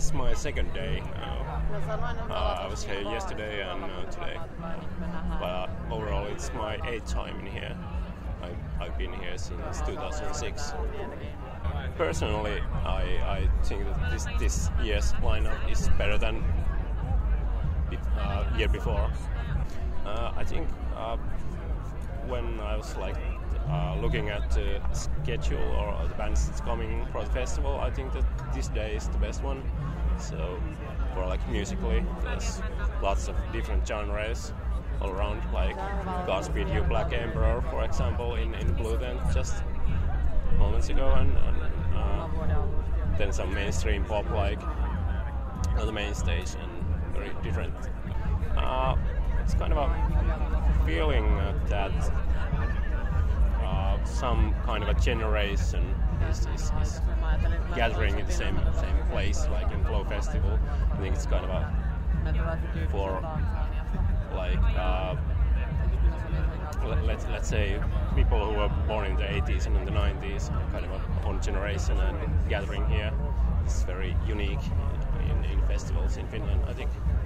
It's my second day now. I was here yesterday and today. But overall, it's my 8th time in here. I've been here since 2006. Personally, I think that this year's lineup is better than year before. I think when I was looking at the schedule or the bands that's coming for the festival, I think that this day is the best one. So for musically, there's lots of different genres all around, like Godspeed You Black Emperor, for example, in Blue Tent just moments ago, and then some mainstream pop on the main stage, and very different. It's kind of a feeling that some kind of a generation is gathering in the same place, like in Flow Festival. I think it's kind of for let's say people who were born in the 80s and in the 90s, kind of one generation, and gathering here. It's very unique in festivals in Finland, I think.